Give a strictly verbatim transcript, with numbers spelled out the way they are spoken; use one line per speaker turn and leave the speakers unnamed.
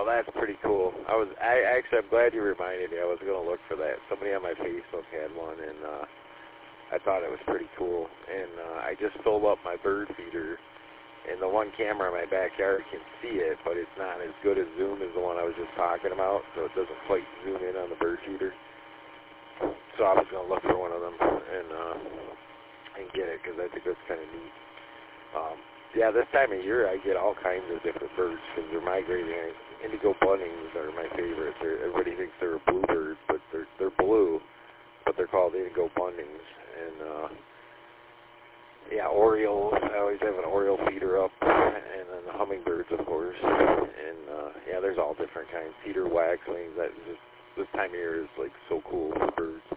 Oh, that's pretty cool. I was, I actually, I'm glad you reminded me. I was going to look for that. Somebody on my Facebook had one, and uh, I thought it was pretty cool. And uh, I just filled up my bird feeder, and the one camera in my backyard can see it, but it's not as good a zoom as the one I was just talking about, so it doesn't quite zoom in on the bird feeder. So I was going to look for one of them and uh, and get it, because I think that's kind of neat. Um, yeah, this time of year I get all kinds of different birds because they're migrating. Indigo buntings are my favorite. They're, everybody thinks they're a bluebird, but they're they're blue, but they're called indigo buntings. And uh, yeah, orioles. I always have an oriole feeder up, and then the hummingbirds, of course. And uh, yeah, there's all different kinds. Cedar waxwings. That just this time of year is like so cool for birds.